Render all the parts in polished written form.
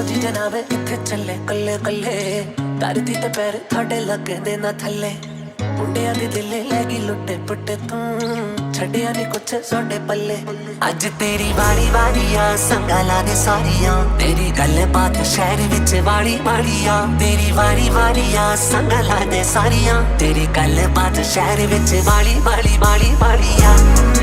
जी जनाबे किथे चले कल्ले कल्ले धरती ते पैर थाडे लगदे ना थल्ले मुंडिया दे दिले लैगी लुट्टे पुट्टे तू छड्डिया नी कुछ सोडे पल्ले अज तेरी वारी वारियां संगाला दे सारियां तेरी गल बात शहर विच वाली वालियां तेरी वारी वारियां संगाला दे सारियां तेरी गल बात शहर विच वाली वाली वाली वालियां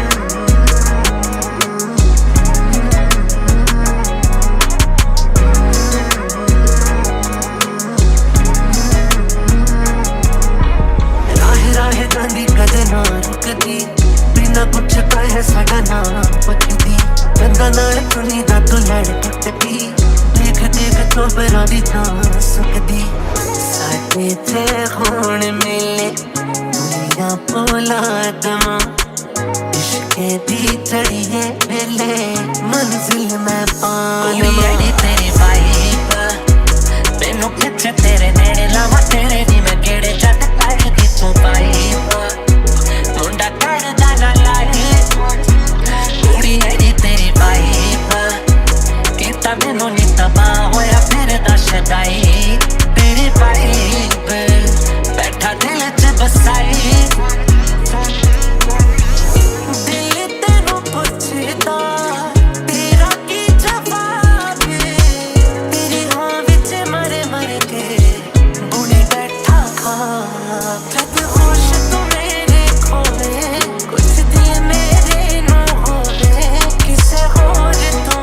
बिना कुछ कहे साडा नाम पकदी बंदा नाल सुनी दा तू लड़ टुटदी देख देख तो बरा दी थां सुकदी साडे ते हुण मिले दुनिया पोला दमा इश्के दी चढ़िए वेले मंजिल में पानी मेरी तेरी वाइब मैनू किछ तेरे नेड़े लावा तेरे नी मैं केड़े जट कर दी तू पाइब मुंडा कर जाना लाए कुड़ी है नी तेरी वाइब किता मैनू नी तबाह होया फिर दस दाई तेरी वाइब बैठा दिल च बसाई दिल तेनू पुछदा तेरा की जवाब तेरी हाँ विच मर मर के बुने बैठा जब होश तू मेरे खोले कुछ दिल मेरे नो होले किसे होर तू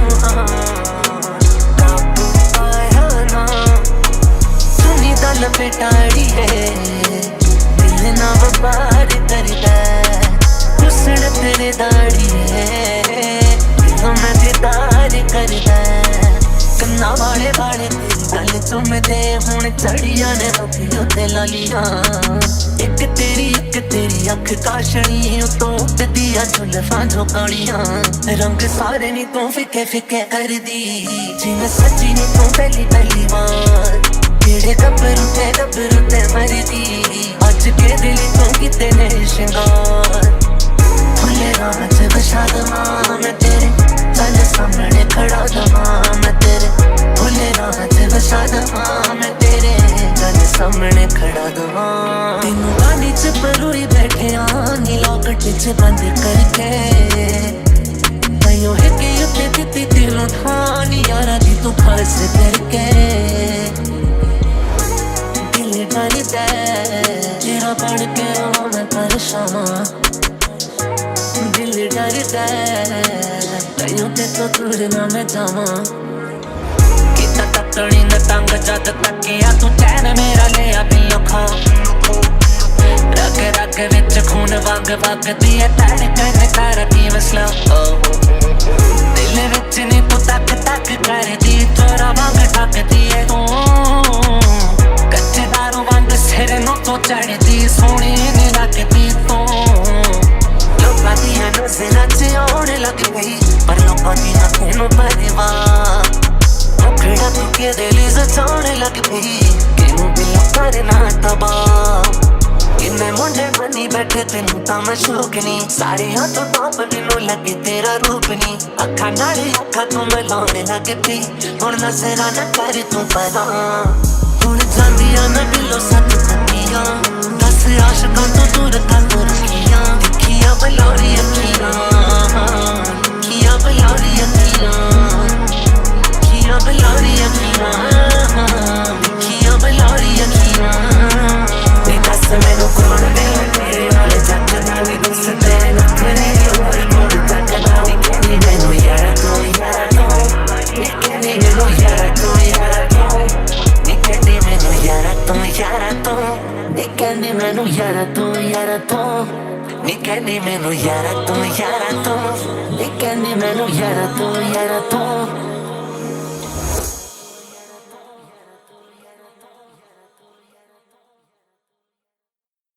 काबू पाया ना सुनी दल बेटाड़ी है दिल ना बार करदा हुस्न तेरे दाड़ी है दिलों में दीदार करदा कन्ना वाले वाले गल चुमदे हुण चढ़िया ने अखियों ते लालियां एक तेरी अख काशनी उतों उड़दियां जुल्फां जो कालियां रंग सारे नी तू फिके फिके कर दी जिवें सच्ची नी तू पहली पहली बार केड़े गब्बरू ते मरदी अज के दिल तू किते ने शिंगार फुले रात बशा दवां मैं तेरे चल सामने खड़ा दवां मैं तेरे फुले रात बशा दवां मैं तेरे चल सामने खड़ा दवां तेनू गानी च परोई बैठिया नी लॉकेट च बंद करके मैं है कि उत्ते दित्ती दिलों ठानी यारा दी तू खास करके दिल डरदा तेरा बढ़ के मैं परेशान दिल डरदा तैयों ते तो दूर ना मैं जावां किता तकड़ी न तंग जद तकिया तू चैन मेरा लिया दिलों खो रग रग विच खून वग वगदी है धड़कन करदी मसला दिल विच नी तू तक तक करदी चोरा वांग ठकदी है तू कच्चे दारू वांग सिर नूं तो चढ़दी सोहणी नी लगदी तू लोकां दियां नज़रां च आउण लग गई पर लोकां दियां तैनू परवाह मुखड़ा तू के दिल सजाउण लग पई किनू दिल करना तबाह किन्ने मुंडे बनी बैठे तेनू तां मैं शौक नी सारे हाथों टॉप मैनू लगे तेरा रूप नी अखां नाल अखां तू मिलाउण लग पई हुण नज़रां ना कर तू परां हुण जांदियां ना दिलों सच सच्चियां दस आशिकां तो दूर कर रखियां दिखियां बलौरी अखियां किया बलौरी अखियां किया बलौरी अखियां किया बलौरी अखियां ते दस मैनू कौन दिल तेरे वाले जग नाल दिसदे नखरे होर मोड़ तक नाल कहनी मैनू यार तू नी कहनी मैनू यार तू नी कहनी मैनू यार तू नी कहनी मैनू यार तू नी कहनी मैनू यार तू नी कहनी मैनू यार तू